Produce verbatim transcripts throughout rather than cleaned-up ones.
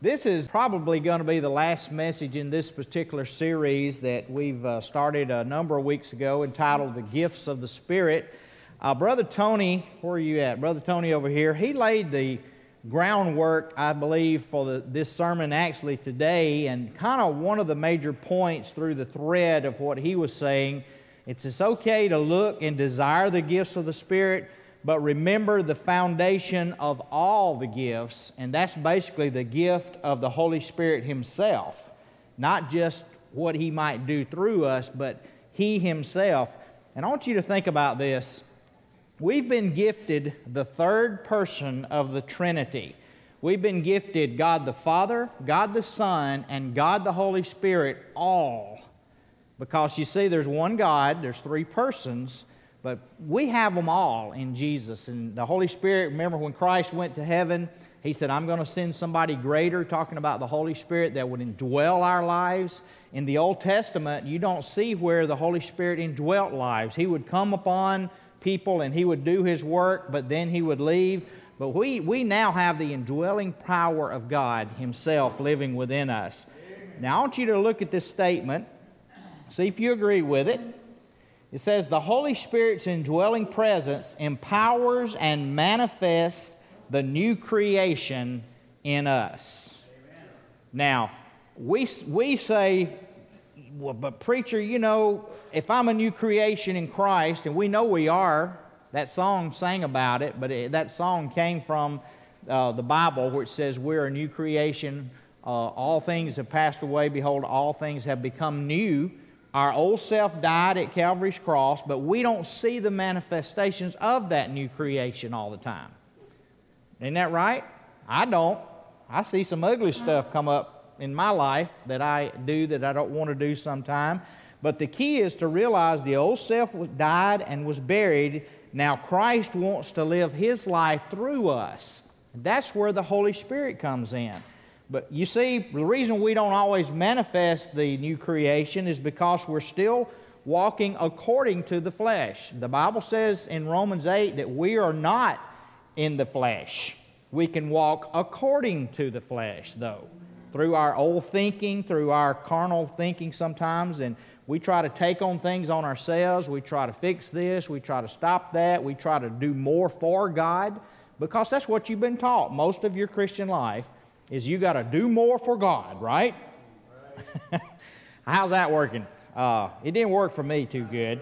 This is probably going to be the last message in this particular series that we've uh, started a number of weeks ago entitled The Gifts of the Spirit. Uh, Brother Tony, where are you at? Brother Tony over here, he laid the groundwork, I believe, for the, this sermon actually today, and kind of one of the major points through the thread of what he was saying. It's, it's okay to look and desire the gifts of the Spirit, but remember the foundation of all the gifts, and that's basically the gift of the Holy Spirit Himself. Not just what He might do through us, but He Himself. And I want you to think about this. We've been gifted the third person of the Trinity. We've been gifted God the Father, God the Son, and God the Holy Spirit all. Because you see, there's one God, there's three persons, but we have them all in Jesus. And the Holy Spirit, remember when Christ went to heaven, He said, I'm going to send somebody greater, talking about the Holy Spirit that would indwell our lives. In the Old Testament, you don't see where the Holy Spirit indwelt lives. He would come upon people and He would do His work, but then He would leave. But we, we now have the indwelling power of God Himself living within us. Now I want you to look at this statement, see if you agree with it. It says, the Holy Spirit's indwelling presence empowers and manifests the new creation in us. Amen. Now, we, we say, well, but preacher, you know, if I'm a new creation in Christ, and we know we are, that song sang about it, but it, that song came from uh, the Bible, which says we're a new creation. Uh, all things have passed away. Behold, all things have become new. Our old self died at Calvary's cross, but we don't see the manifestations of that new creation all the time. Isn't that right? I don't. I see some ugly stuff come up in my life that I do that I don't want to do sometime. But the key is to realize the old self was died and was buried. Now Christ wants to live His life through us. That's where the Holy Spirit comes in. But you see, the reason we don't always manifest the new creation is because we're still walking according to the flesh. The Bible says in Romans eight that we are not in the flesh. We can walk according to the flesh, though, through our old thinking, through our carnal thinking sometimes, and we try to take on things on ourselves. We try to fix this. We try to stop that. We try to do more for God, because that's what you've been taught most of your Christian life, is you got to do more for God, right? right. How's that working? Uh, it didn't work for me too good.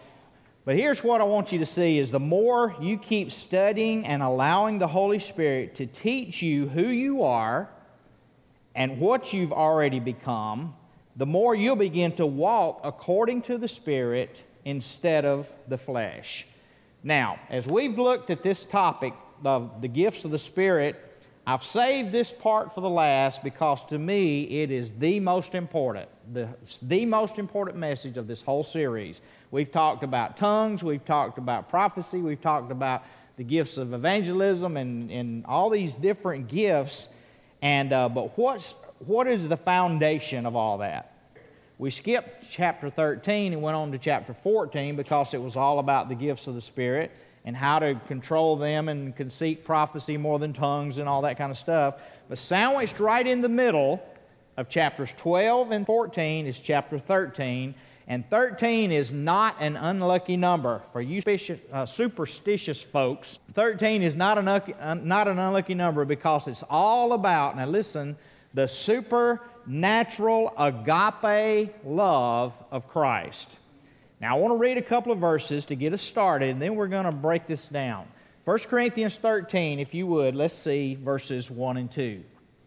But here's what I want you to see is the more you keep studying and allowing the Holy Spirit to teach you who you are and what you've already become, the more you'll begin to walk according to the Spirit instead of the flesh. Now, as we've looked at this topic of the gifts of the Spirit, I've saved this part for the last because to me it is the most important, the, the most important message of this whole series. We've talked about tongues, we've talked about prophecy, we've talked about the gifts of evangelism and, and all these different gifts. And uh, but what's what is the foundation of all that? We skipped chapter thirteen and went on to chapter fourteen because it was all about the gifts of the Spirit and how to control them and can seek prophecy more than tongues and all that kind of stuff. But sandwiched right in the middle of chapters twelve and fourteen is chapter thirteen. And thirteen is not an unlucky number. For you uh, superstitious folks, thirteen is not an, uh, not an unlucky number because it's all about, now listen, the supernatural agape love of Christ. Now, I want to read a couple of verses to get us started, and then we're going to break this down. First Corinthians thirteen, if you would, let's see verses one and two.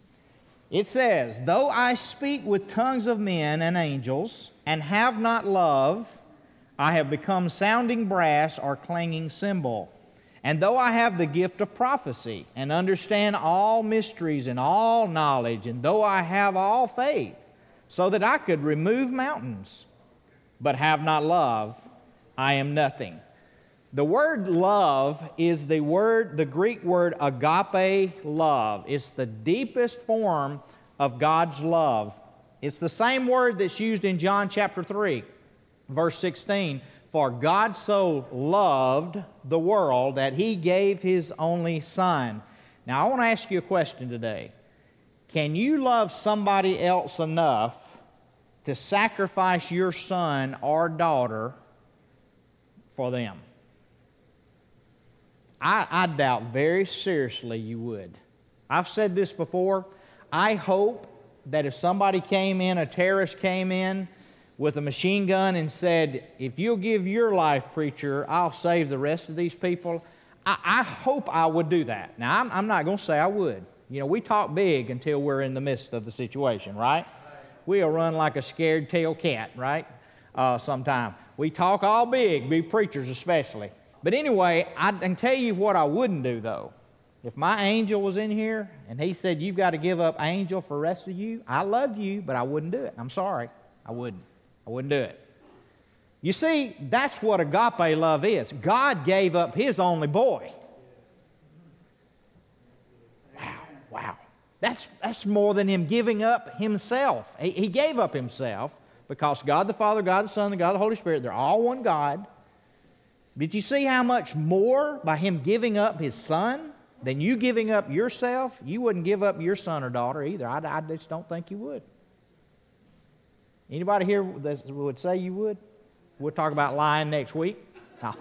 It says, though I speak with tongues of men and angels, and have not love, I have become sounding brass or clanging cymbal. And though I have the gift of prophecy, and understand all mysteries and all knowledge, and though I have all faith, so that I could remove mountains, but have not love, I am nothing. The word love is the word, the Greek word agape love. It's the deepest form of God's love. It's the same word that's used in John chapter three, verse sixteen. For God so loved the world that He gave His only Son. Now I want to ask you a question today. Can you love somebody else enough to sacrifice your son or daughter for them? I, I doubt very seriously you would. I've said this before. I hope that if somebody came in, a terrorist came in with a machine gun and said, if you'll give your life, preacher, I'll save the rest of these people, I, I hope I would do that. Now, I'm, I'm not going to say I would. You know, we talk big until we're in the midst of the situation, right? We'll run like a scared tail cat, right? Uh, sometime. We talk all big, we preachers especially. But anyway, I can tell you what I wouldn't do, though. If my angel was in here and he said, you've got to give up angel for the rest of you, I love you, but I wouldn't do it. I'm sorry. I wouldn't. I wouldn't do it. You see, that's what agape love is. God gave up His only boy. Wow, wow. That's, that's more than Him giving up Himself. He, he gave up Himself because God the Father, God the Son, and God the Holy Spirit, they're all one God. Did you see how much more by Him giving up His Son than you giving up yourself? You wouldn't give up your son or daughter either. I, I just don't think you would. Anybody here that would say you would? We'll talk about lying next week. No.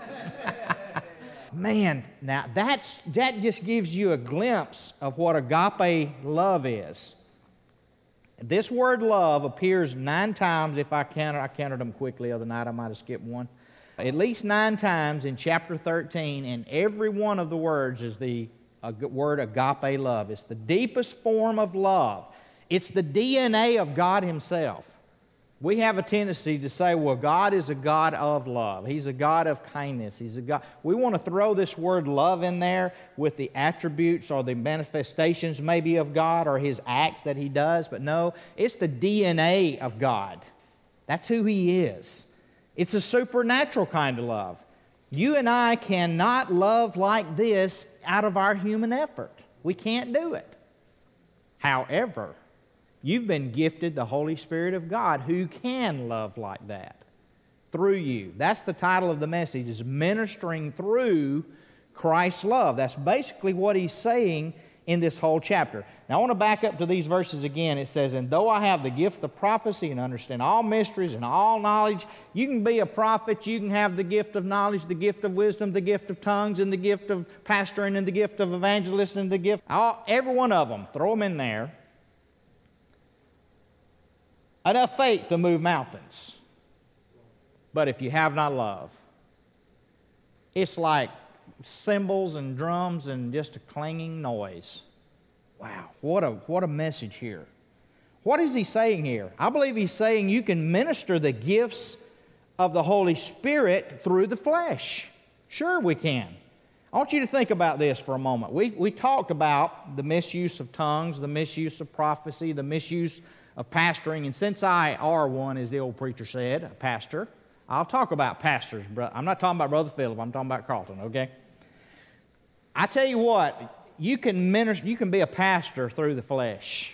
Man, now that's that just gives you a glimpse of what agape love is. This word love appears nine times. If I counted, I counted them quickly the other night. I might have skipped one. At least nine times in chapter thirteen, and every one of the words is the uh, word agape love. It's the deepest form of love. It's the D N A of God Himself. We have a tendency to say, well, God is a God of love. He's a God of kindness. He's a God. We want to throw this word love in there with the attributes or the manifestations maybe of God or His acts that He does. But no, it's the D N A of God. That's who He is. It's a supernatural kind of love. You and I cannot love like this out of our human effort. We can't do it. However, you've been gifted the Holy Spirit of God who can love like that through you. That's the title of the message, is ministering through Christ's love. That's basically what he's saying in this whole chapter. Now I want to back up to these verses again. It says, and though I have the gift of prophecy and understand all mysteries and all knowledge, you can be a prophet, you can have the gift of knowledge, the gift of wisdom, the gift of tongues, and the gift of pastoring, and the gift of evangelist, and the gift, all, every one of them, throw them in there. Enough faith to move mountains. But if you have not love, it's like cymbals and drums and just a clanging noise. Wow, what a, what a message here. What is he saying here? I believe he's saying you can minister the gifts of the Holy Spirit through the flesh. Sure we can. I want you to think about this for a moment. We, we talked about the misuse of tongues, the misuse of prophecy, the misuse of pastoring, and since I are one, as the old preacher said, a pastor, I'll talk about pastors. I'm not talking about Brother Philip, I'm talking about Carlton, okay? I tell you what, you can minister, you can be a pastor through the flesh.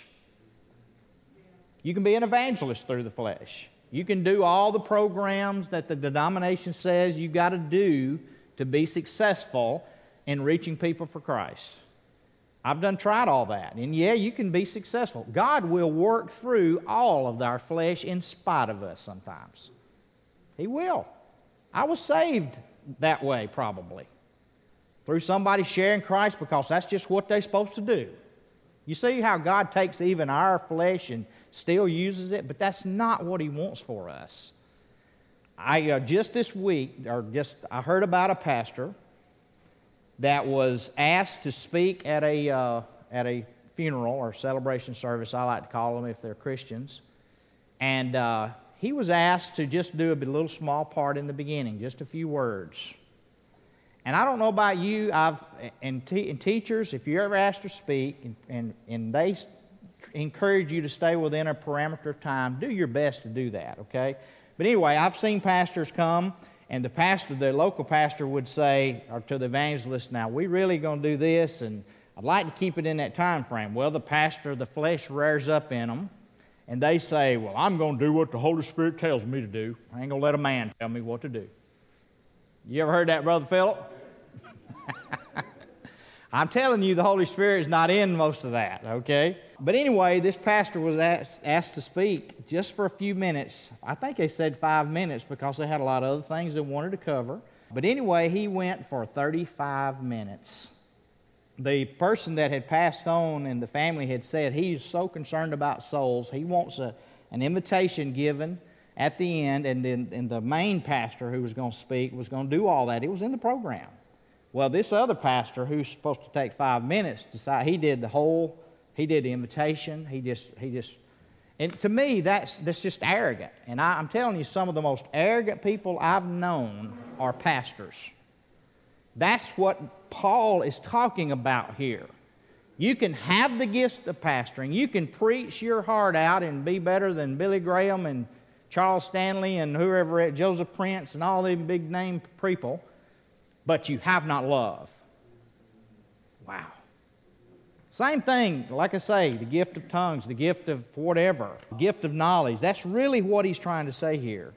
You can be an evangelist through the flesh. You can do all the programs that the denomination says you've got to do to be successful in reaching people for Christ. I've done tried all that, and yeah, you can be successful. God will work through all of our flesh in spite of us sometimes. He will. I was saved that way probably. Through somebody sharing Christ, because that's just what they're supposed to do. You see how God takes even our flesh and still uses it, but that's not what He wants for us. I uh, just this week, or just I heard about a pastor that was asked to speak at a uh, at a funeral or celebration service. I like to call them if they're Christians, and uh, he was asked to just do a little small part in the beginning, just a few words. And I don't know about you, I've and, te- and teachers, if you're ever asked to speak and, and, and they encourage you to stay within a parameter of time, do your best to do that, okay? But anyway, I've seen pastors come, and the pastor, the local pastor would say, or to the evangelist, now, we really going to do this, and I'd like to keep it in that time frame. Well, the pastor, the flesh rears up in them, and they say, well, I'm going to do what the Holy Spirit tells me to do. I ain't going to let a man tell me what to do. You ever heard that, Brother Philip? I'm telling you, the Holy Spirit is not in most of that, okay? But anyway, this pastor was asked, asked to speak just for a few minutes. I think they said five minutes because they had a lot of other things they wanted to cover. But anyway, he went for thirty-five minutes. The person that had passed on and the family had said he's so concerned about souls, he wants a, an invitation given at the end, and then and the main pastor who was going to speak was going to do all that. It was in the program. Well, this other pastor who's supposed to take five minutes, decided he did the whole, he did the invitation, he just, he just, and to me, that's, that's just arrogant. And I, I'm telling you, some of the most arrogant people I've known are pastors. That's what Paul is talking about here. You can have the gift of pastoring. You can preach your heart out and be better than Billy Graham and Charles Stanley and whoever, Joseph Prince and all them big name people, but you have not love. Wow. Same thing, like I say, the gift of tongues, the gift of whatever, gift of knowledge. That's really what he's trying to say here.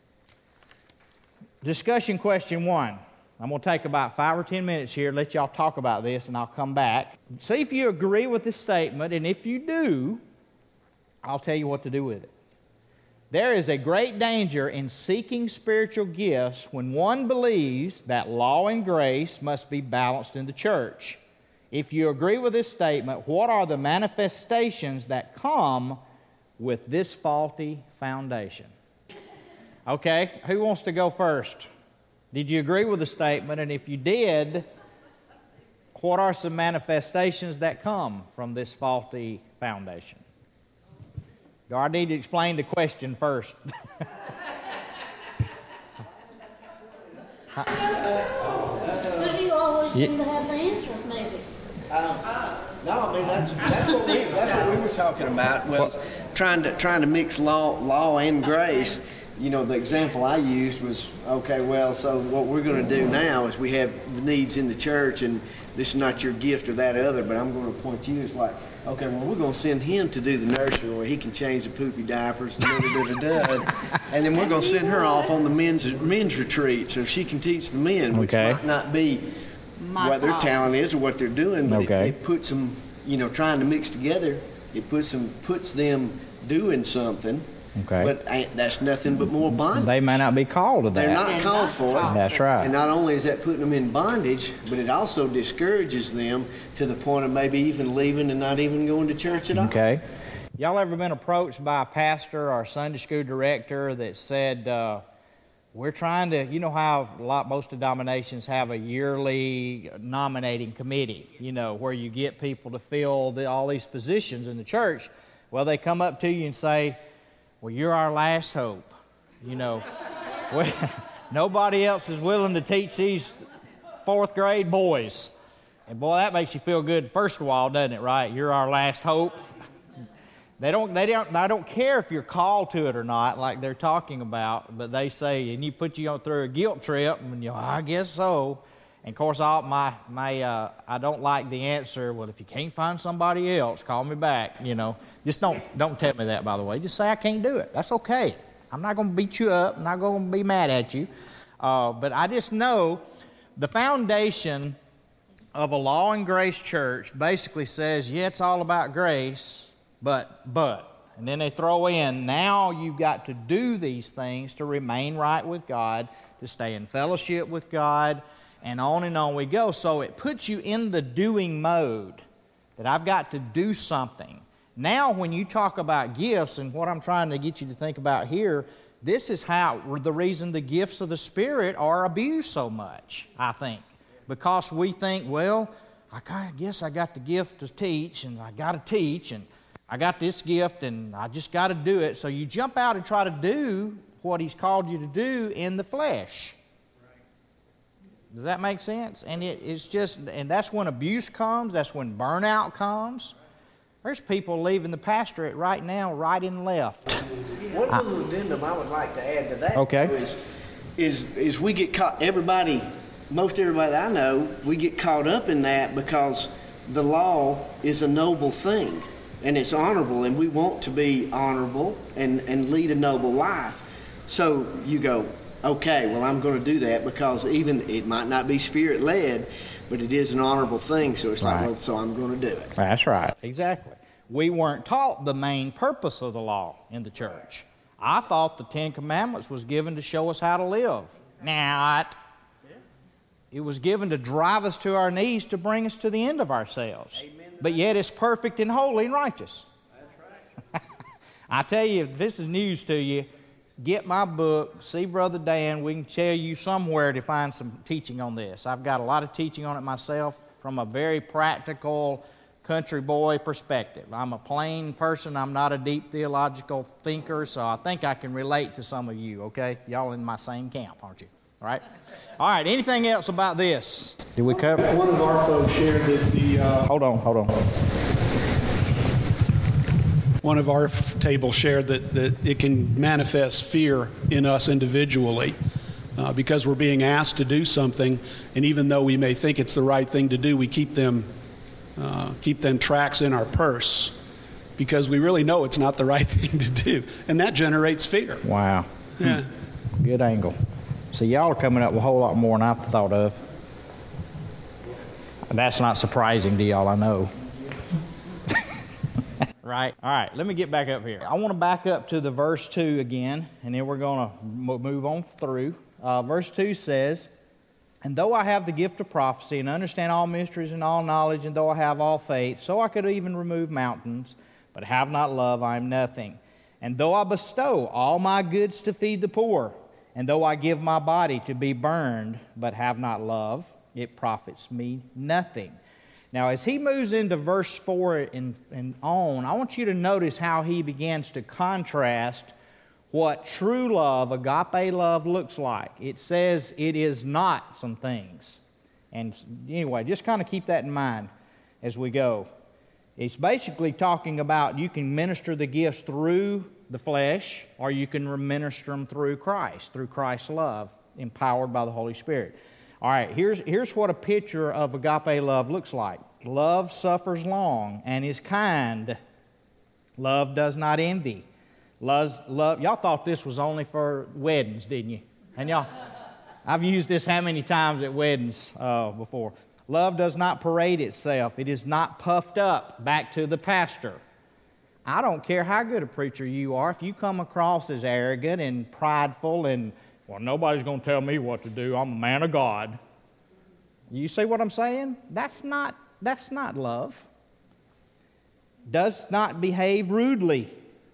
Discussion question one. I'm going to take about five or ten minutes here, let y'all talk about this, and I'll come back. See if you agree with this statement, and if you do, I'll tell you what to do with it. There is a great danger in seeking spiritual gifts when one believes that law and grace must be balanced in the church. If you agree with this statement, what are the manifestations that come with this faulty foundation? Okay, who wants to go first? Did you agree with the statement? And if you did, what are some manifestations that come from this faulty foundation? Do I need to explain the question first? But you always seem to have the answer, maybe. Um, no, I mean that's that's what we that's what we were talking about was trying to trying to mix law law and grace. You know, the example I used was, okay, well, so what we're going to do now is we have the needs in the church, and this is not your gift or that other, but I'm going to point to you. It's like, okay, well, we're going to send him to do the nursery where he can change the poopy diapers and da da da da, and then we're going to send her off on the men's men's retreat so she can teach the men, which okay. might not be My what their fault. talent is or what they're doing, but Okay. it, it puts them, you know, trying to mix together. It puts them puts them doing something. Okay. But ain't, that's nothing but more bondage. They may not be called to that. They're not They're called not for it. called. That's right. And not only is that putting them in bondage, but it also discourages them to the point of maybe even leaving and not even going to church at all. Okay. Y'all ever been approached by a pastor or a Sunday school director that said, uh, we're trying to, you know how a lot, most denominations have a yearly nominating committee, you know, where you get people to fill the, all these positions in the church. Well, they come up to you and say, well, you're our last hope. You know, we, nobody else is willing to teach these fourth grade boys. And boy, that makes you feel good first of all, doesn't it, right? You're our last hope. They don't, they don't, I don't care if you're called to it or not, like they're talking about, but they say, and you put you on through a guilt trip, and you know, I guess so. And of course, all my, my, uh, I don't like the answer, well, if you can't find somebody else, call me back, you know. Just don't, don't tell me that, by the way. Just say I can't do it. That's okay. I'm not going to beat you up. I'm not going to be mad at you. Uh, but I just know the foundation of a law and grace church basically says, yeah, it's all about grace, but, but. And then they throw in, now you've got to do these things to remain right with God, to stay in fellowship with God, and on and on we go. So it puts you in the doing mode, that I've got to do something. Now when you talk about gifts, and what I'm trying to get you to think about here, this is how the reason the gifts of the Spirit are abused so much, I think. Because we think, well, I guess I got the gift to teach, and I got to teach, and I got this gift, and I just got to do it. So you jump out and try to do what He's called you to do in the flesh. Does that make sense? And it, it's just, and that's when abuse comes. That's when burnout comes. There's people leaving the pastorate right now, right and left. One little addendum I would like to add to that Okay. is, is, is we get caught, everybody, most everybody that I know, we get caught up in that because the law is a noble thing and it's honorable, and we want to be honorable and, and lead a noble life. So you go, okay, well, I'm going to do that because even it might not be Spirit-led, but it is an honorable thing. So it's Right. like, well, so I'm going to do it. That's right. Exactly. we weren't taught the main purpose of the law in the church. I thought the Ten Commandments was given to show us how to live. Not. It was given to drive us to our knees to bring us to the end of ourselves. But yet it's perfect and holy and righteous. That's right. I tell you, if this is news to you, get my book, see Brother Dan. We can tell you somewhere to find some teaching on this. I've got a lot of teaching on it myself from a very practical country boy perspective. I'm a plain person. I'm not a deep theological thinker, so I think I can relate to some of you, okay? Y'all in my same camp, aren't you? All right? All right, anything else about this? Did we cover? One of our folks shared that the... Uh, hold on, hold on. One of our f- table shared that, that it can manifest fear in us individually uh, because we're being asked to do something, and even though we may think it's the right thing to do, we keep them uh, keep them tracts in our purse because we really know it's not the right thing to do, and that generates fear. Wow. Yeah. Hmm. Good angle. So y'all are coming up with a whole lot more than I thought of. That's not surprising to y'all, I know. Right? All right, let me get back up here. I want to back up to the verse two again, and then we're going to move on through. Uh, verse two says, "And though I have the gift of prophecy and understand all mysteries and all knowledge, and though I have all faith, so I could even remove mountains, but have not love, I am nothing. And though I bestow all my goods to feed the poor, and though I give my body to be burned, but have not love, it profits me nothing." Now, as he moves into verse four and, and on, I want you to notice how he begins to contrast what true love, agape love, looks like. It says it is not some things. And anyway, just kind of keep that in mind as we go. It's basically talking about you can minister the gifts through the flesh, or you can minister them through Christ, through Christ's love, empowered by the Holy Spirit. All right, here's, here's what a picture of agape love looks like. Love suffers long and is kind. Love does not envy. Loves, love, y'all thought this was only for weddings, didn't you? And y'all, I've used this how many times at weddings uh, before. Love does not parade itself. It is not puffed up. Back to the pastor. I don't care how good a preacher you are. If you come across as arrogant and prideful and, well, nobody's going to tell me what to do. I'm a man of God. You see what I'm saying? That's not, that's not love. Does not behave rudely.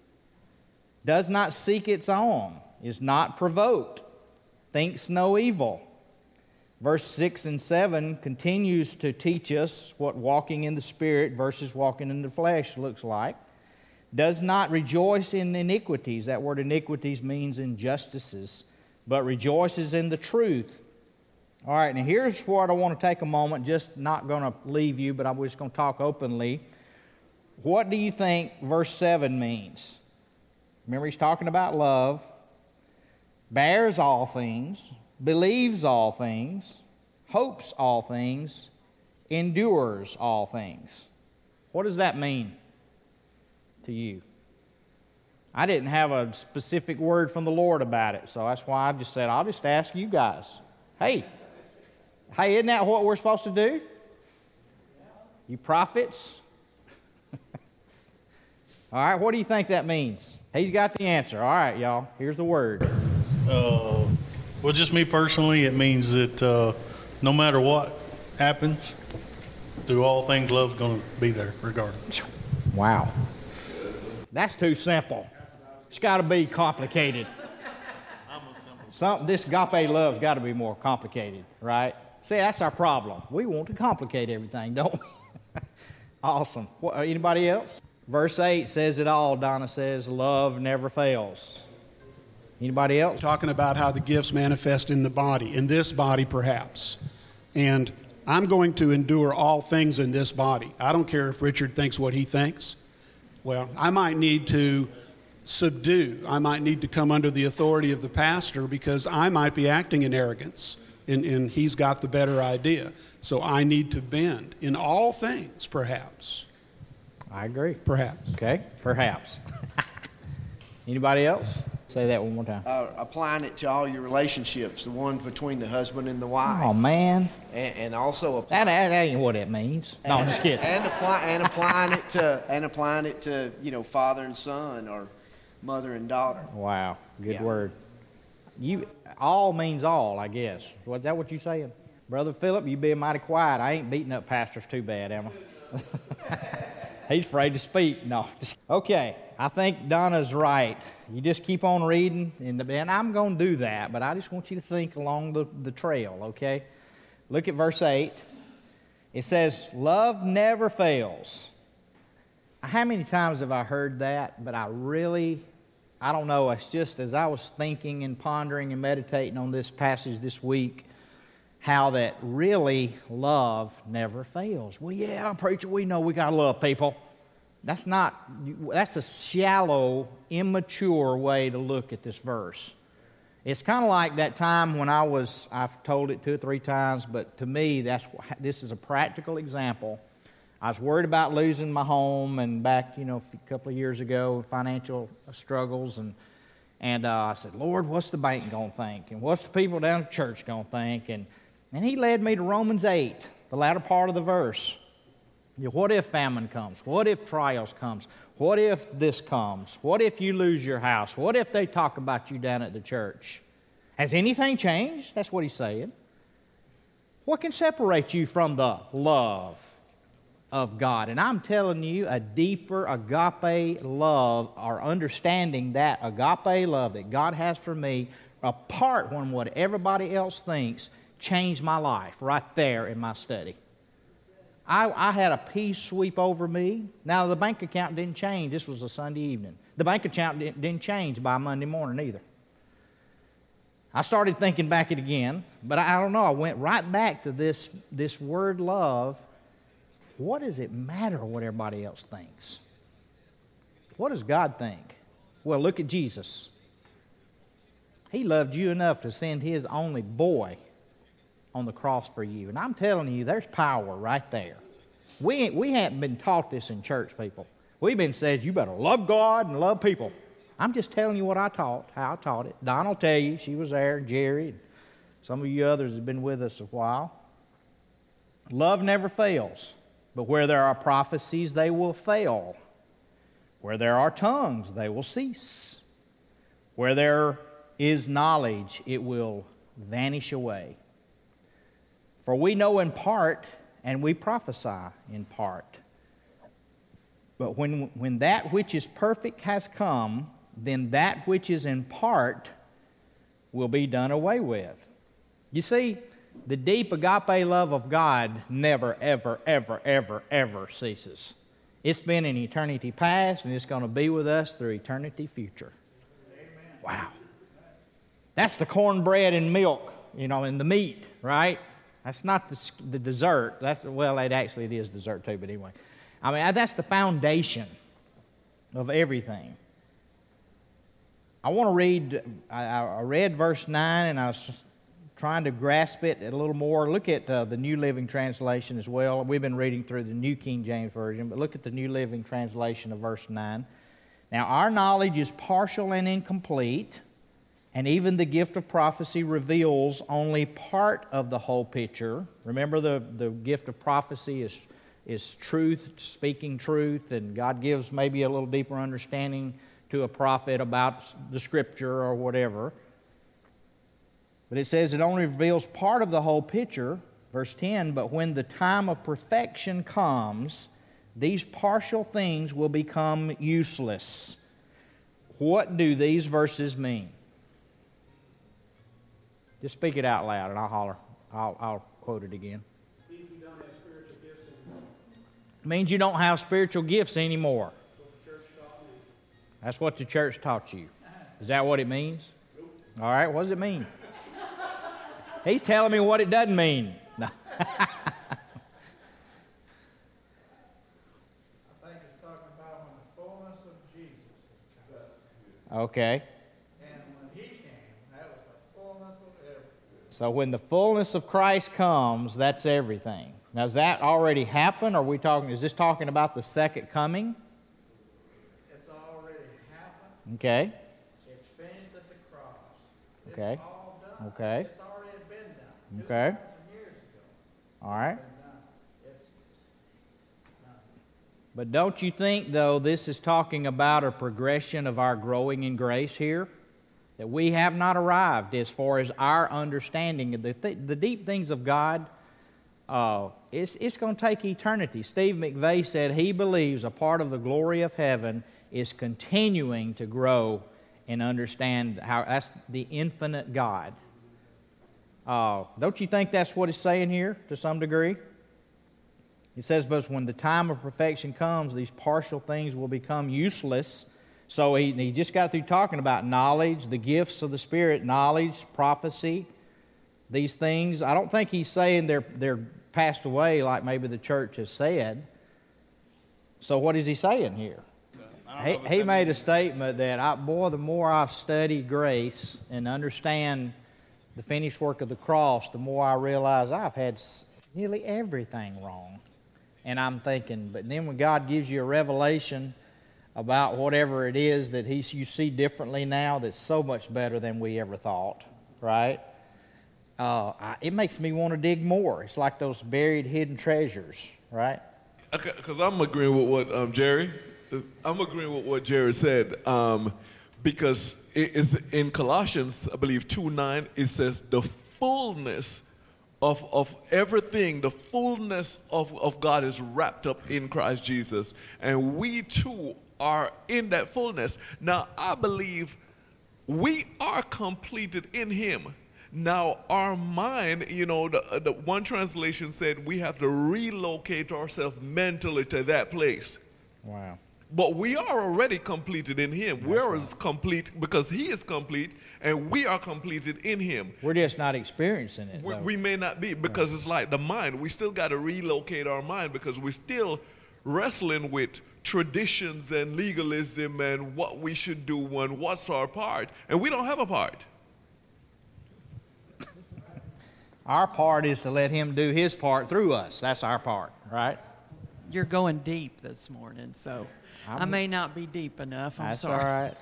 Does not seek its own. Is not provoked. Thinks no evil. Verse six and seven continues to teach us what walking in the Spirit versus walking in the flesh looks like. Does not rejoice in iniquities. That word iniquities means injustices. But rejoices in the truth. All right, now here's what I want to take a moment, just not going to leave you, but I'm just going to talk openly. What do you think verse seven means? Remember, he's talking about love. Bears all things, believes all things, hopes all things, endures all things. What does that mean to you? I didn't have a specific word from the Lord about it, so that's why I just said, I'll just ask you guys. Hey, hey, isn't that what we're supposed to do? You prophets? All right, what do you think that means? He's got the answer. All right, y'all, here's the word. Uh, well, just me personally, it means that uh, no matter what happens, through all things, love's going to be there regardless. Wow. That's too simple. It's got to be complicated. Some, this agape love's got to be more complicated, right? See, that's our problem. We want to complicate everything, don't we? Awesome. What, anybody else? Verse eight says it all. Donna says, love never fails. Anybody else? Talking about how the gifts manifest in the body, in this body perhaps. And I'm going to endure all things in this body. I don't care if Richard thinks what he thinks. Well, I might need to subdue. I might need to come under the authority of the pastor because I might be acting in arrogance, and, and he's got the better idea. So I need to bend in all things, perhaps. I agree. Perhaps. Okay, perhaps. Anybody else? Say that one more time. Uh, applying it to all your relationships, the ones between the husband and the wife. Oh, man. And, and also That, that ain't what it means. No, I'm just kidding. And, apply, and applying it to and applying it to you know father and son or mother and daughter. Wow, good Yeah. word. You all means all, I guess. Was that what you saying, Brother Philip? You being mighty quiet. I ain't beating up pastors too bad, am I? He's afraid to speak. No. Okay, I think Donna's right. You just keep on reading, and, and I'm going to do that, but I just want you to think along the, the trail, okay? Look at verse eight. It says, love never fails. How many times have I heard that? But I really, I don't know. It's just as I was thinking and pondering and meditating on this passage this week, how that really love never fails. Well, yeah, preacher, we know we got to love people. That's not, that's a shallow, immature way to look at this verse. It's kind of like that time when I was, I've told it two or three times, but to me, that's this is a practical example. I was worried about losing my home, and back, you know, a couple of years ago, financial struggles, and and uh, I said, Lord, what's the bank going to think? And what's the people down at church going to think? And, and he led me to Romans eight, the latter part of the verse. You know, what if famine comes? What if trials comes? What if this comes? What if you lose your house? What if they talk about you down at the church? Has anything changed? That's what he's saying. What can separate you from the love of God? And I'm telling you, a deeper agape love, or understanding that agape love that God has for me, apart from what everybody else thinks, changed my life right there in my study. I, I had a peace sweep over me. Now, the bank account didn't change. This was a Sunday evening. The bank account didn't, didn't change by Monday morning either. I started thinking back it again, but I, I don't know. I went right back to this, this word love. What does it matter what everybody else thinks? What does God think? Well, look at Jesus. He loved you enough to send His only boy on the cross for you. And I'm telling you, there's power right there. We, ain't, we haven't been taught this in church, people. We've been said, you better love God and love people. I'm just telling you what I taught, how I taught it. Don will tell you, she was there, Jerry, and some of you others have been with us a while. Love never fails, but where there are prophecies, they will fail. Where there are tongues, they will cease. Where there is knowledge, it will vanish away. For we know in part, and we prophesy in part. But when, when that which is perfect has come, then that which is in part will be done away with. You see, the deep agape love of God never, ever, ever, ever, ever ceases. It's been in eternity past, and it's going to be with us through eternity future. Amen. Wow. That's the cornbread and milk, you know, and the meat, right? That's not the, the dessert. That's, well, it actually it is dessert too, but anyway. I mean, that's the foundation of everything. I want to read, I, I read verse nine, and I was trying to grasp it a little more. Look at uh, the New Living Translation as well. We've been reading through the New King James Version, but look at the New Living Translation of verse nine. Now, our knowledge is partial and incomplete, and even the gift of prophecy reveals only part of the whole picture. Remember, the, the gift of prophecy is, is truth, speaking truth, and God gives maybe a little deeper understanding to a prophet about the Scripture or whatever. But it says it only reveals part of the whole picture, verse ten, but when the time of perfection comes, these partial things will become useless. What do these verses mean? Just speak it out loud, and I'll holler. I'll, I'll quote it again. Means you don't have spiritual gifts anymore. Means you don't have spiritual gifts anymore. That's what the church taught me. That's what the church taught you. Is that what it means? Nope. All right, what does it mean? He's telling me what it doesn't mean. No. I think it's talking about when the fullness of Jesus comes. Okay. And when He came, that was the fullness of everything. So when the fullness of Christ comes, that's everything. Now, has that already happened? Or are we talking? Is this talking about the second coming? It's already happened. Okay. It's finished Okay. all done. Okay. It's already been done. Okay. two thousand years ago. All right. And, uh, it's done. But don't you think, though, this is talking about a progression of our growing in grace here? That we have not arrived as far as our understanding of the, th- the deep things of God. Uh, it's it's going to take eternity. Steve McVeigh said he believes a part of the glory of heaven is continuing to grow and understand how that's the infinite God. Uh, don't you think that's what it's saying here to some degree? It says, but when the time of perfection comes, these partial things will become useless. So he, he just got through talking about knowledge, the gifts of the Spirit, knowledge, prophecy, these things. I don't think he's saying they're, they're passed away like maybe the church has said. So what is he saying here? He, he made a statement that, I, boy, the more I study grace and understand the finished work of the cross, the more I realize I've had nearly everything wrong. And I'm thinking, but then when God gives you a revelation about whatever it is that he, you see differently now, that's so much better than we ever thought, right? Uh, I, it makes me want to dig more. It's like those buried, hidden treasures, right? Because I'm agreeing with what um, Jerry, I'm agreeing with what Jerry said, um, because it is in Colossians, I believe two nine, it says the fullness of, of everything, the fullness of, of God is wrapped up in Christ Jesus. And we too are in that fullness. Now, I believe we are completed in Him. Now, our mind, you know, the, the one translation said we have to relocate ourselves mentally to that place. Wow. But we are already completed in Him. That's We're right. as complete because He is complete, and we are completed in Him. We're just not experiencing it. We, we may not be, because right. it's like the mind. We still got to relocate our mind because we're still wrestling with traditions and legalism and what we should do and what's our part. And we don't have a part. Our part is to let Him do His part through us. That's our part, right? You're going deep this morning, so I'm, I may not be deep enough. I'm that's sorry. All right.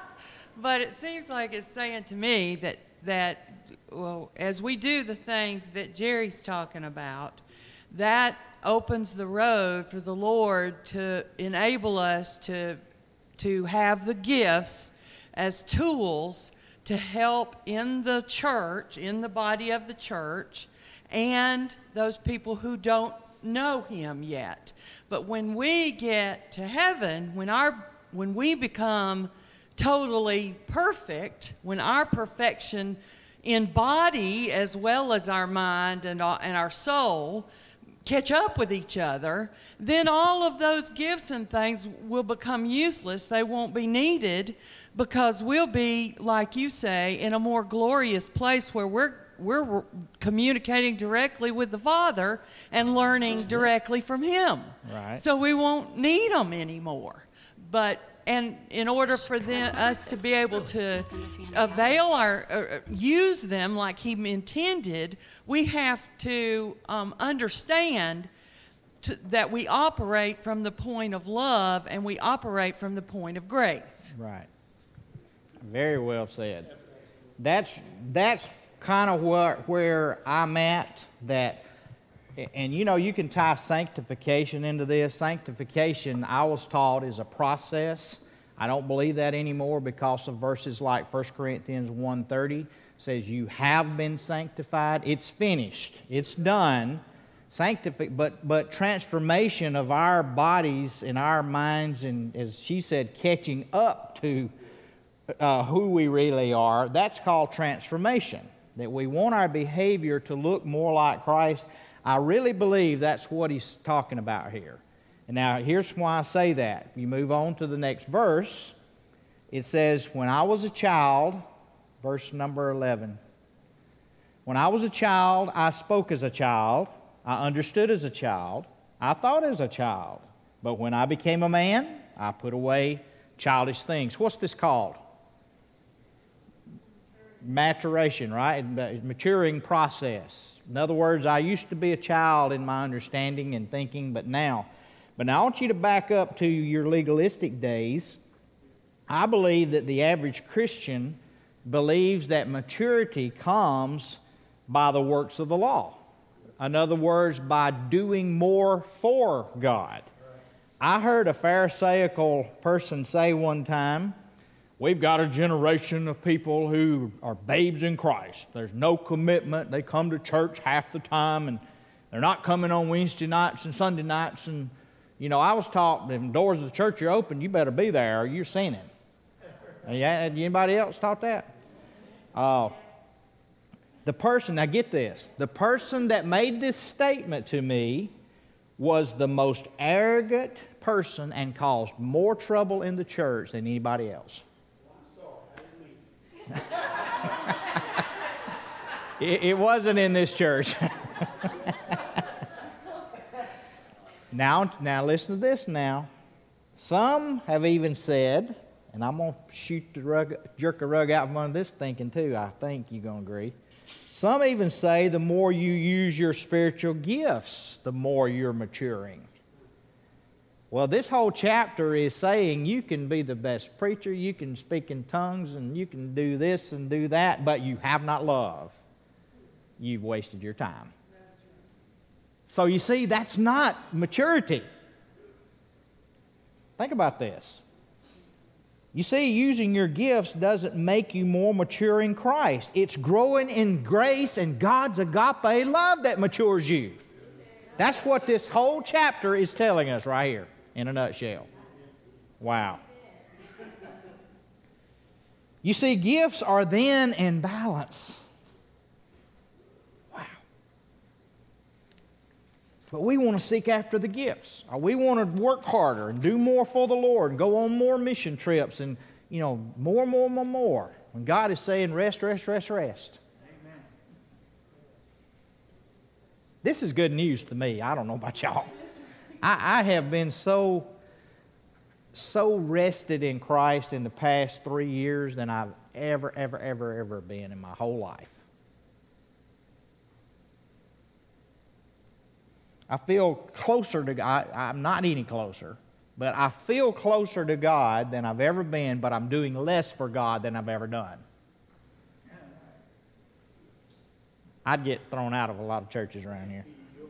But it seems like it's saying to me that, that, well, as we do the things that Jerry's talking about, that opens the road for the Lord to enable us to, to have the gifts as tools to help in the church, in the body of the church, and those people who don't know Him yet. But when we get to heaven, when our when we become totally perfect, when our perfection in body as well as our mind and our, and our soul catch up with each other, then all of those gifts and things will become useless. They won't be needed because we'll be, like you say, in a more glorious place where we're we're communicating directly with the Father and learning directly from Him. Right. So we won't need them anymore. But and in order for them, us to be able to avail our, uh, use them like He intended, we have to um, understand to, that we operate from the point of love and we operate from the point of grace. Right. Very well said. That's that's kind of where where I'm at. That, and you know, you can tie sanctification into this. Sanctification, I was taught, is a process. I don't believe that anymore because of verses like First Corinthians one thirty says you have been sanctified. It's finished. It's done. Sanctific, but but transformation of our bodies and our minds, and as she said, catching up to uh, who we really are. That's called transformation. That we want our behavior to look more like Christ. I really believe that's what he's talking about here. And now here's why I say that. If you move on to the next verse, it says, when I was a child, verse number eleven, when I was a child, I spoke as a child, I understood as a child, I thought as a child. But when I became a man, I put away childish things. What's this called? Maturation, right? The maturing process. In other words, I used to be a child in my understanding and thinking, but now. But now I want you to back up to your legalistic days. I believe that the average Christian believes that maturity comes by the works of the law. In other words, by doing more for God. I heard a Pharisaical person say one time, we've got a generation of people who are babes in Christ. There's no commitment. They come to church half the time, and they're not coming on Wednesday nights and Sunday nights. And, you know, I was taught if the doors of the church are open, you better be there or you're sinning. Had anybody else taught that? Uh, the person, now get this, the person that made this statement to me was the most arrogant person and caused more trouble in the church than anybody else. it, it wasn't in this church. now, now listen to this now. Some have even said, and I'm going to shoot the rug, jerk a rug out from under this thinking too, I think you're going to agree. Some even say the more you use your spiritual gifts, the more you're maturing. Well, this whole chapter is saying you can be the best preacher, you can speak in tongues, and you can do this and do that, but you have not love. You've wasted your time. So you see, that's not maturity. Think about this. You see, using your gifts doesn't make you more mature in Christ. It's growing in grace and God's agape love that matures you. That's what this whole chapter is telling us right here in a nutshell. Wow. You see, gifts are then in balance. Wow. But we want to seek after the gifts. Or we want to work harder and do more for the Lord and go on more mission trips and, you know, more, more, more, more. When God is saying rest, rest, rest, rest. Amen. This is good news to me. I don't know about y'all. I, I have been so, so rested in Christ in the past three years than I've ever, ever, ever, ever been in my whole life. I feel closer to God. I'm not any closer, but I feel closer to God than I've ever been, but I'm doing less for God than I've ever done. I'd get thrown out of a lot of churches around here.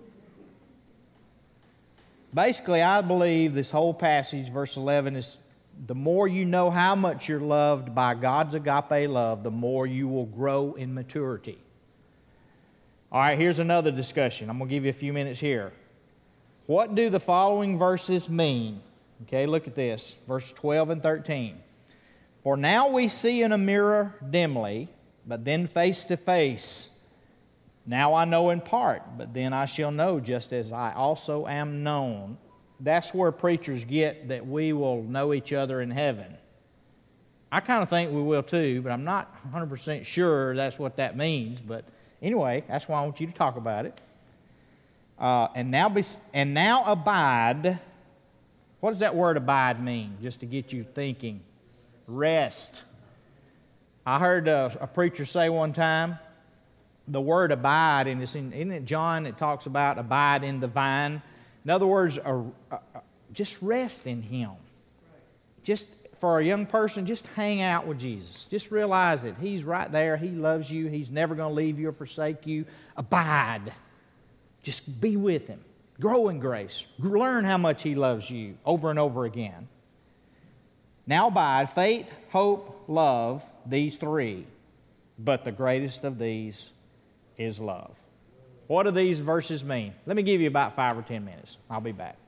Basically, I believe this whole passage, verse eleven, is the more you know how much you're loved by God's agape love, the more you will grow in maturity. All right, here's another discussion. I'm going to give you a few minutes here. What do the following verses mean? Okay, look at this. Verse twelve and thirteen. For now we see in a mirror dimly, but then face to face. Now I know in part, but then I shall know just as I also am known. That's where preachers get that we will know each other in heaven. I kind of think we will too, but I'm not one hundred percent sure that's what that means. But anyway, that's why I want you to talk about it. Uh, and now be, and now abide. What does that word abide mean? Just to get you thinking. Rest. I heard a, a preacher say one time, the word abide, and it's in, isn't it John that talks about abide in the vine? In other words, a, a, a, just rest in Him. Just for a young person, just hang out with Jesus. Just realize that He's right there. He loves you. He's never going to leave you or forsake you. Abide. Just be with Him. Grow in grace. Learn how much He loves you over and over again. Now abide, faith, hope, love, these three. But the greatest of these is love. What do these verses mean? Let me give you about five or ten minutes. I'll be back.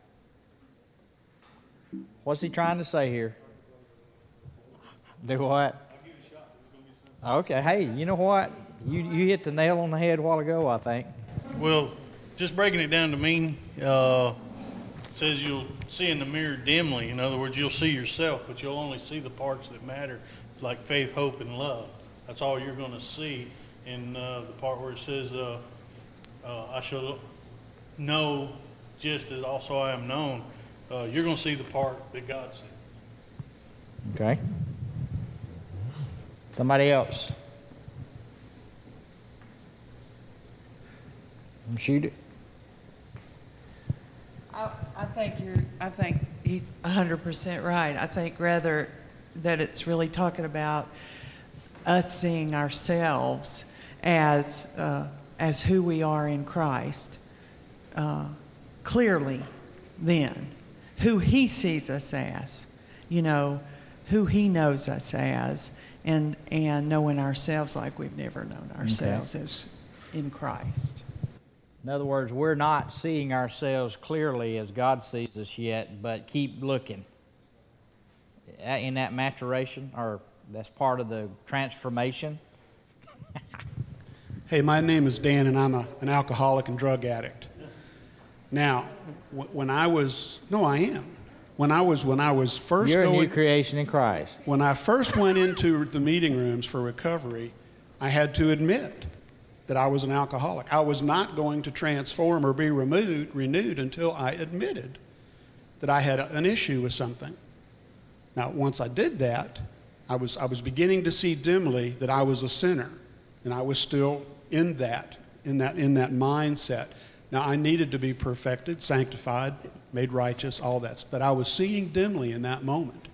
What's he trying to say here? Do what? Okay, hey, you know what? You you hit the nail on the head a while ago, I think. Well, just breaking it down to mean, uh, says you'll see in the mirror dimly. In other words, you'll see yourself, but you'll only see the parts that matter, like faith, hope, and love. That's all you're going to see in uh, the part where it says, uh, uh, I shall know just as also I am known. Uh, you're going to see the part that God sees. Okay. Somebody else. Shoot it. I, I think you're. I think he's one hundred percent right. I think rather that it's really talking about us seeing ourselves as uh, as who we are in Christ uh, clearly then, who He sees us as, you know, who He knows us as, and and knowing ourselves like we've never known ourselves okay. as in Christ. In other words, we're not seeing ourselves clearly as God sees us yet, but keep looking. In that maturation, or that's part of the transformation. Hey, my name is Dan, and I'm a, an alcoholic and drug addict. Now, w- when I was, no, I am. When I was, when I was first You're going, a new creation in Christ. When I first went into the meeting rooms for recovery, I had to admit that I was an alcoholic. I was not going to transform or be removed, renewed until I admitted that I had an issue with something. Now, once I did that, I was, I was beginning to see dimly that I was a sinner, and I was still in that, in that, in that mindset. Now, I needed to be perfected, sanctified, made righteous, all that, but I was seeing dimly in that moment.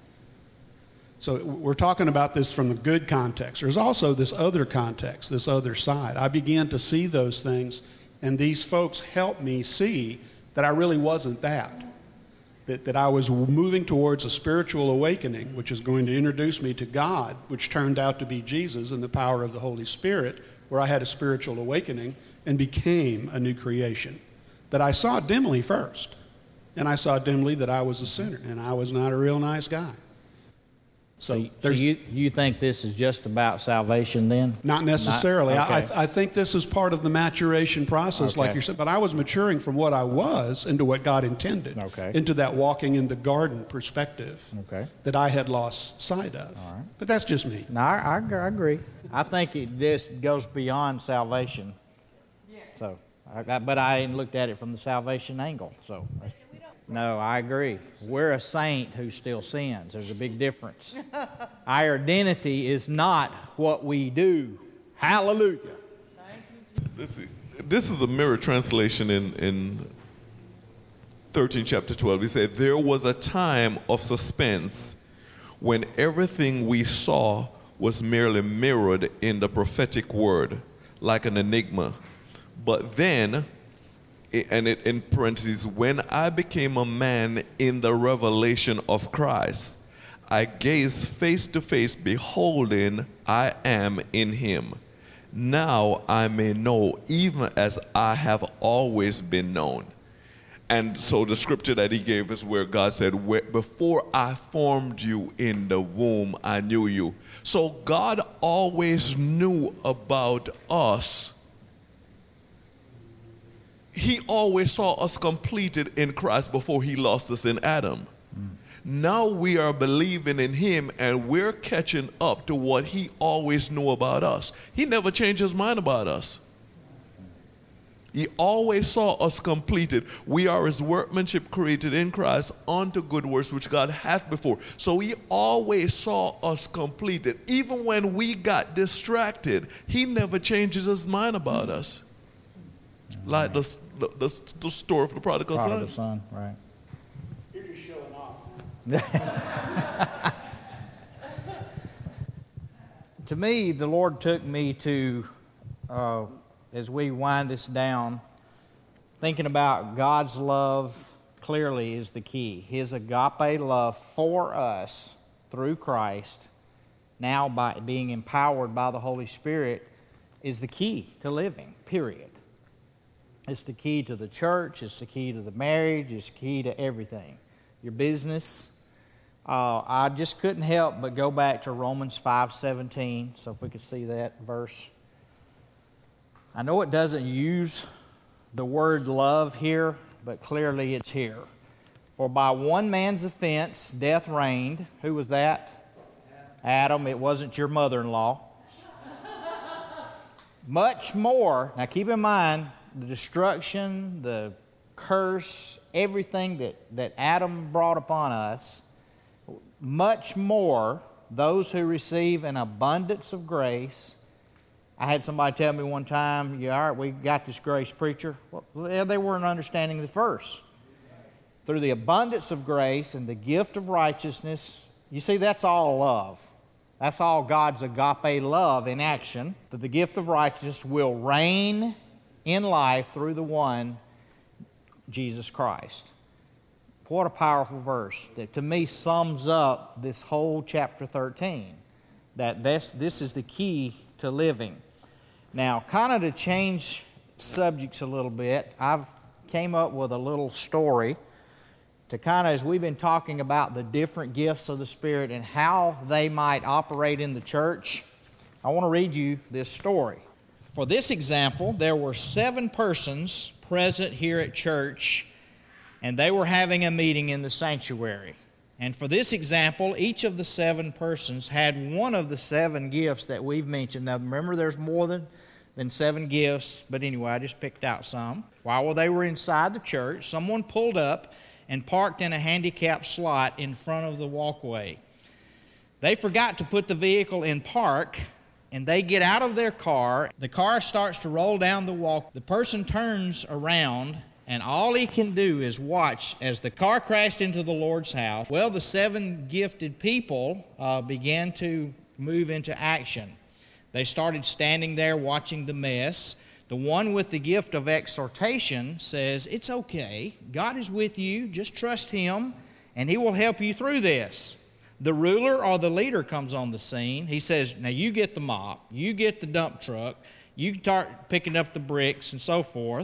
So we're talking about this from the good context. There's also this other context, this other side. I began to see those things, and these folks helped me see that I really wasn't that. That, that I was moving towards a spiritual awakening, which is going to introduce me to God, which turned out to be Jesus and the power of the Holy Spirit, where I had a spiritual awakening and became a new creation. That I saw dimly first, and I saw dimly that I was a sinner, and I was not a real nice guy. So, So, so there's you, you think this is just about salvation then? Not necessarily. Not, okay. I, I think this is part of the maturation process, Okay. like you said. But I was maturing from what I was into what God intended, Okay. into that walking in the garden perspective Okay. that I had lost sight of. All right. But that's just me. No, I, I ag- I agree. I think it, this goes beyond salvation. Yeah. So, I, I, but I ain't looked at it from the salvation angle. So, that's- no, I agree. We're a saint who still sins. There's a big difference. Our identity is not what we do. Hallelujah. This is, this is a mirror translation in, in thirteen, chapter twelve. He said, there was a time of suspense when everything we saw was merely mirrored in the prophetic word, like an enigma. But then, and it, in parentheses, when I became a man in the revelation of Christ, I gazed face to face, beholding I am in him. Now I may know, even as I have always been known. And so the scripture that he gave is where God said, before I formed you in the womb, I knew you. So God always knew about us. He always saw us completed in Christ before he lost us in Adam. Mm. Now we are believing in him, and we're catching up to what he always knew about us. He never changed his mind about us. He always saw us completed. We are his workmanship created in Christ unto good works which God hath before. So he always saw us completed. Even when we got distracted, he never changes his mind about us. Like the, the, the, the story of the prodigal, Prodigal son. son, right. You're just showing off. To me, the Lord took me to, uh, as we wind this down, thinking about God's love clearly is the key. His agape love for us through Christ, now by being empowered by the Holy Spirit, is the key to living, period. It's the key to the church. It's the key to the marriage. It's the key to everything. Your business. Uh, I just couldn't help but go back to Romans five seventeen. So if we could see that verse. I know it doesn't use the word love here, but clearly it's here. For by one man's offense, death reigned. Who was that? Adam. It wasn't your mother-in-law. Much more. Now keep in mind, the destruction, the curse, everything that, that Adam brought upon us, much more those who receive an abundance of grace. I had somebody tell me one time, yeah, all right, we got this grace, preacher. Well, they weren't understanding the verse. Through the abundance of grace and the gift of righteousness, you see, that's all love. That's all God's agape love in action, that the gift of righteousness will reign in life through the one, Jesus Christ. What a powerful verse that to me sums up this whole chapter thirteen, that this, this is the key to living. Now, kind of to change subjects a little bit, I've came up with a little story to kind of, as we've been talking about the different gifts of the Spirit and how they might operate in the church, I want to read you this story. For this example, there were seven persons present here at church, and they were having a meeting in the sanctuary. And for this example, each of the seven persons had one of the seven gifts that we've mentioned. Now, remember, there's more than, than seven gifts, but anyway, I just picked out some. While they were inside the church, someone pulled up and parked in a handicapped slot in front of the walkway. They forgot to put the vehicle in park, and they get out of their car. The car starts to roll down the walk. The person turns around, and all he can do is watch as the car crashed into the Lord's house. Well, the seven gifted people uh, began to move into action. They started standing there watching the mess. The one with the gift of exhortation says, "It's okay. God is with you. Just trust Him, and He will help you through this." The ruler or the leader comes on the scene. He says, "Now you get the mop, you get the dump truck, you start picking up the bricks and so forth."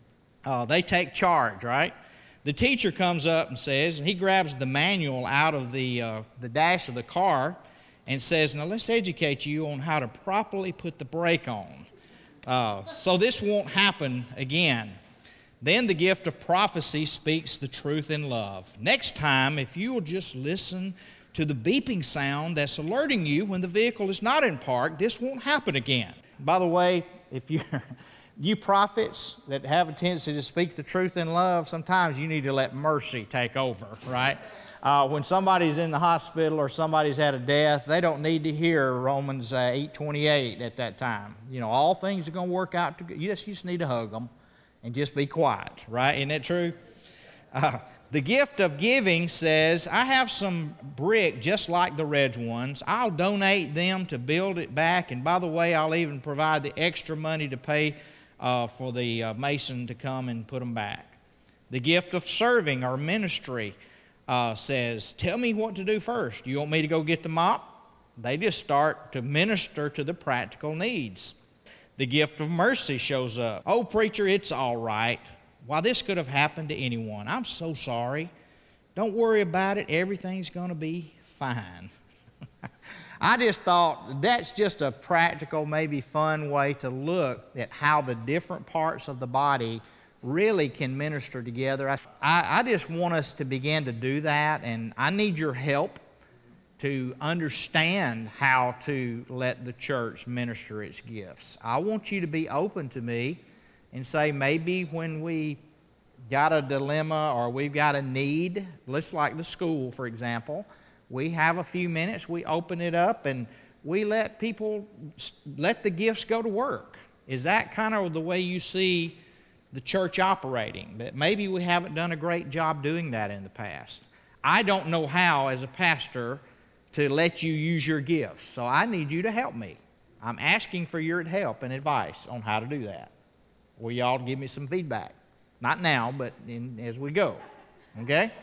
Uh, they take charge, right? The teacher comes up and says, and he grabs the manual out of the, uh, the dash of the car and says, "Now let's educate you on how to properly put the brake on. Uh, so this won't happen again." Then the gift of prophecy speaks the truth in love. "Next time, if you will just listen to the beeping sound that's alerting you when the vehicle is not in park, this won't happen again." By the way, if you're, you prophets that have a tendency to speak the truth in love, sometimes you need to let mercy take over, right? Uh, when somebody's in the hospital or somebody's had a death, they don't need to hear Romans uh, eight twenty-eight at that time. You know, all things are going to work out. To, you, just, you just need to hug them and just be quiet, right? Isn't that true? Uh, the gift of giving says, "I have some brick just like the red ones. I'll donate them to build it back. And by the way, I'll even provide the extra money to pay uh, for the uh, mason to come and put them back." The gift of serving or ministry Uh, says, "Tell me what to do first. You want me to go get the mop?" They just start to minister to the practical needs. The gift of mercy shows up. "Oh, preacher, it's all right. Why, this could have happened to anyone. I'm so sorry. Don't worry about it. Everything's going to be fine." I just thought that's just a practical, maybe fun way to look at how the different parts of the body really can minister together. I, I just want us to begin to do that, and I need your help to understand how to let the church minister its gifts. I want you to be open to me and say, maybe when we got a dilemma or we've got a need, let's like the school, for example, we have a few minutes, we open it up, and we let people, let the gifts go to work. Is that kind of the way you see the church operating? That maybe we haven't done a great job doing that in the past. I don't know how, as a pastor, to let you use your gifts, so I need you to help me. I'm asking for your help and advice on how to do that. Will y'all give me some feedback? Not now, but in, as we go. Okay?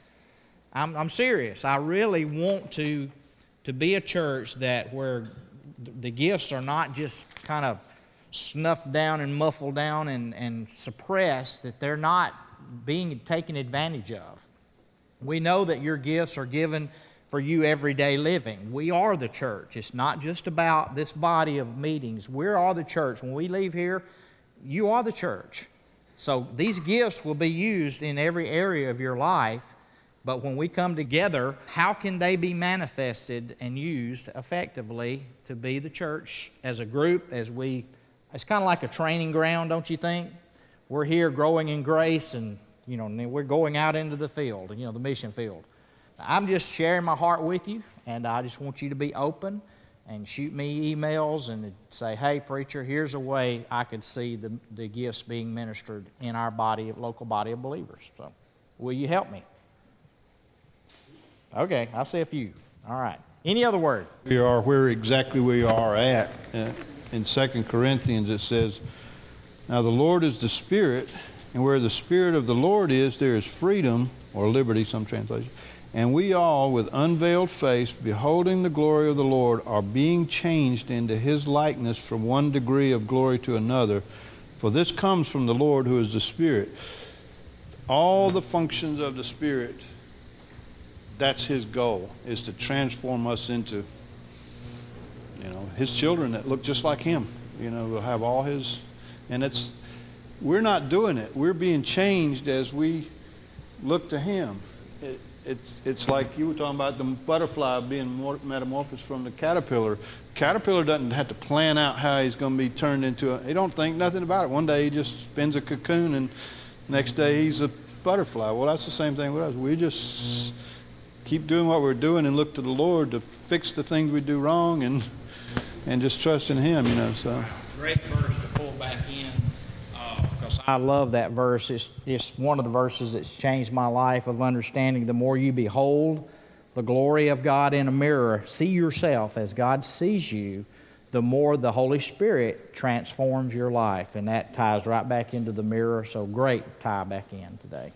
I'm, I'm serious. I really want to, to be a church that where the gifts are not just kind of snuffed down and muffled down and, and suppressed, that they're not being taken advantage of. We know that your gifts are given for you everyday living. We are the church. It's not just about this body of meetings. We are the church. When we leave here, you are the church. So these gifts will be used in every area of your life, but when we come together, how can they be manifested and used effectively to be the church as a group, as we It's kind of like a training ground, don't you think? We're here growing in grace, and you know, we're going out into the field, you know, the mission field. I'm just sharing my heart with you, and I just want you to be open and shoot me emails and say, "Hey, preacher, here's a way I could see the, the gifts being ministered in our body, local body of believers." So, will you help me? Okay, I see a few. All right. Any other word? We are where exactly we are at. Uh, in Second Corinthians it says, now the Lord is the Spirit, and where the Spirit of the Lord is, there is freedom, or liberty, some translation. And we all, with unveiled face, beholding the glory of the Lord, are being changed into His likeness from one degree of glory to another. For this comes from the Lord who is the Spirit. All the functions of the Spirit, that's His goal, is to transform us into, you know, His children that look just like Him. You know, we'll have all His, and it's, we're not doing it. We're being changed as we look to Him. It, it's, it's like you were talking about the butterfly being more metamorphosed from the caterpillar. Caterpillar doesn't have to plan out how he's going to be turned into a, he don't think nothing about it. One day he just spins a cocoon and next day he's a butterfly. Well, that's the same thing with us. We just keep doing what we're doing and look to the Lord to fix the things we do wrong and and just trust in Him, you know. So great verse to pull back in. I love that verse. It's, it's one of the verses that's changed my life of understanding. The more you behold the glory of God in a mirror, see yourself as God sees you, the more the Holy Spirit transforms your life. And that ties right back into the mirror. So great tie back in today.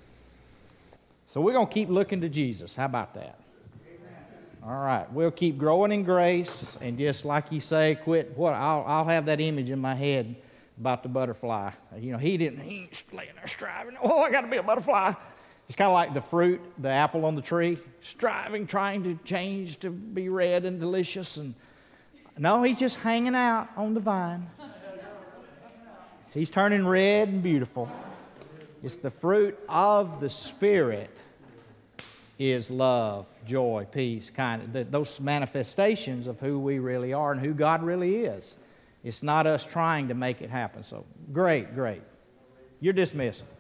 So we're going to keep looking to Jesus. How about that? All right. We'll keep growing in grace. And just like you say, quit. What I'll, I'll have that image in my head about the butterfly. You know, he didn't, he ain't laying there striving. Oh, I got to be a butterfly. It's kind of like the fruit, the apple on the tree, striving, trying to change to be red and delicious. And no, he's just hanging out on the vine. He's turning red and beautiful. It's the fruit of the Spirit is love, joy, peace, kindness. Those manifestations of who we really are and who God really is. It's not us trying to make it happen. So great, great. You're dismissed.